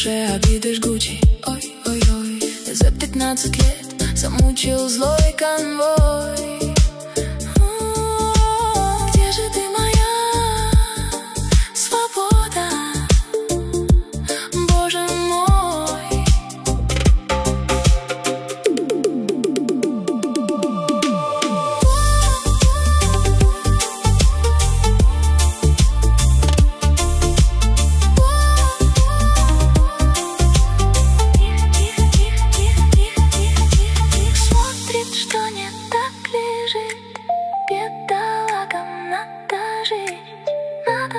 душе обиды жгучей. Ой-ой-ой, за 15 лет замучил злой конвой. Где же ты, моя свобода? Боже мой. Смотрит, что не так лежит, бедолагам надо жить. Надо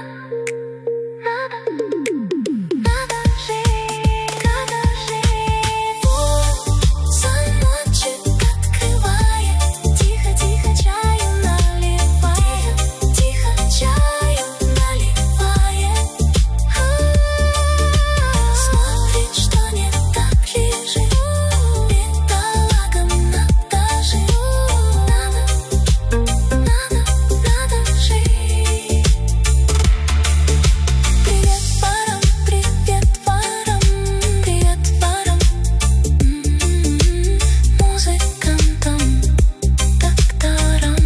жить, надо жить. Звоночек открывает, тихо-тихо чаю наливает, тихо чаю наливает. Смотрит, что не так лежит, бедолагам надо жить. Надо жить. Привет ворам, привет ворам, привет ворам, музыкантам, докторам.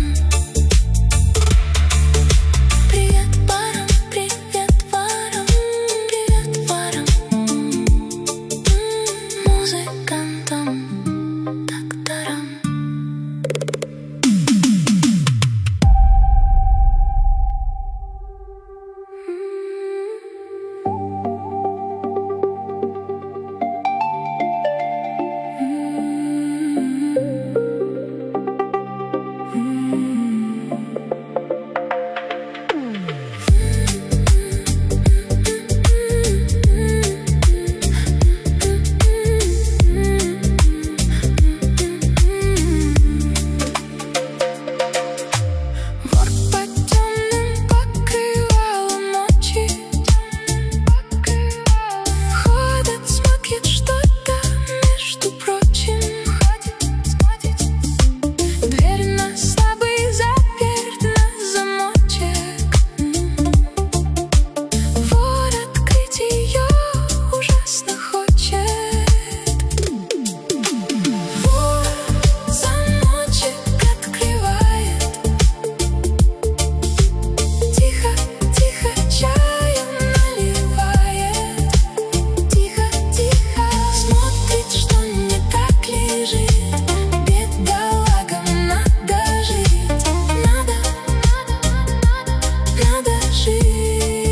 Привет ворам, привет ворам, привет ворам, музыкантам, докторам. Вор по темным покрывалам ночи ходит, смотрит что-то, между прочим. Дверь на слабый заперт на замочек. Вор открыть ее ужасно хочет. Вор замочек открывает, тихо-тихо чаю наливает, тихо-тихо смотрит, что не так лежит, бедолагам надо жить. Надо жить.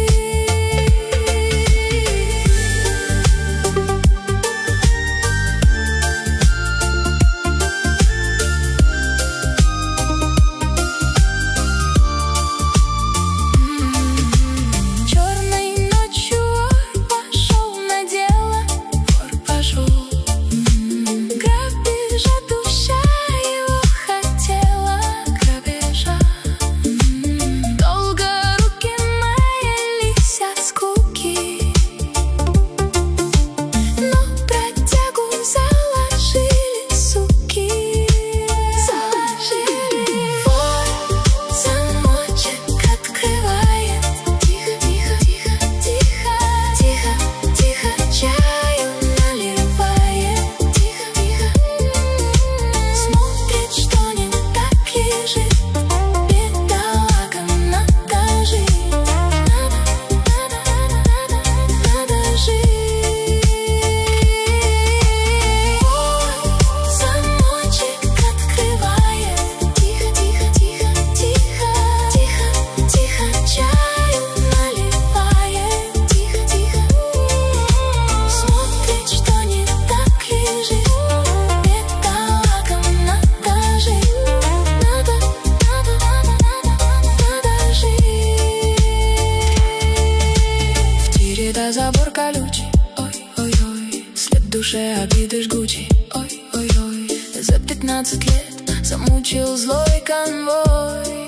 Черной ночью вор пошел на дело, вор пошел. Грабежа душа его хотела, грабежа. Долго руки маялись от скуки, но бродягу заложили, суки. Вор замочек открывает, тихо-тихо чаю наливает, тихо-тихо смотрит, что не так лежит, бедолагам надо жить. Надо жить. Вор замочек открывает, тихо-тихо чаю наливает, тихо-тихо смотрит, что не так лежит, бедолагам надо жить. Надо жить. В тире да забор колючий, ой-ой-ой, след душе обиды жгучей. Ой-ой-ой, за 15 лет замучил злой конвой.